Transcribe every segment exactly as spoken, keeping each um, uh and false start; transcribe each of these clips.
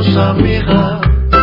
adiós, amiga,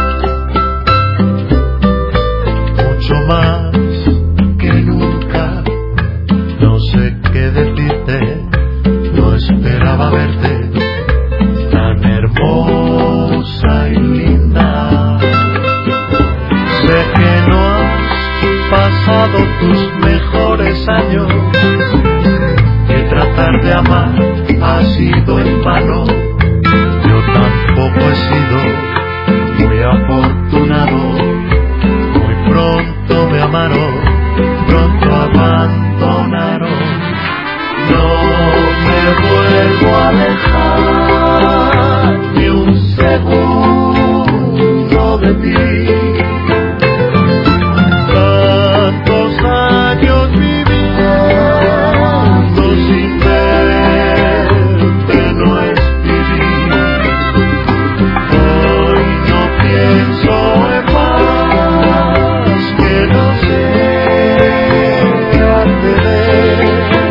mucho más que nunca. No sé qué decirte, no esperaba verte tan hermosa y linda. Sé que no has pasado tus mejores años, que tratar de amar ha sido en vano. Yo tampoco he sido muy afortunado. Muy pronto me amaron, pronto abandonaron. No me vuelvo a alejar ni un segundo de ti. Tantos años viviendo sin verte no es vivir. Hoy no pienso en más que no sea de ver.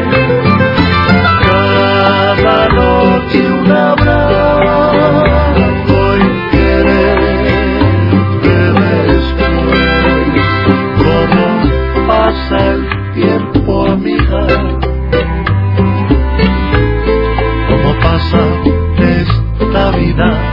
Cada noche un abrazo y quererte después. ¿Cómo pasa el tiempo, amiga? ¿Cómo pasa esta vida?